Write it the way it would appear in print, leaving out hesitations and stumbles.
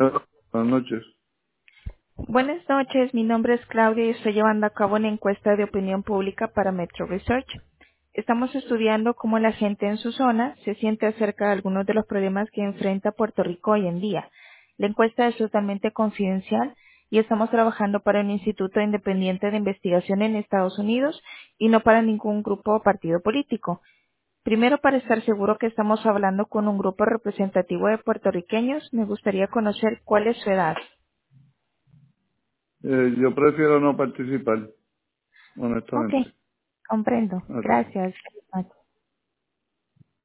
Buenas noches. Buenas noches, mi nombre es Claudia y estoy llevando a cabo una encuesta de opinión pública para Metro Research. Estamos estudiando cómo la gente en su zona se siente acerca de algunos de los problemas que enfrenta Puerto Rico hoy en día. La encuesta es totalmente confidencial y estamos trabajando para un instituto independiente de investigación en Estados Unidos y no para ningún grupo o partido político. Primero, para estar seguro que estamos hablando con un grupo representativo de puertorriqueños, me gustaría conocer cuál es su edad. Yo prefiero no participar, Ok, honestamente. comprendo. Ok. Gracias.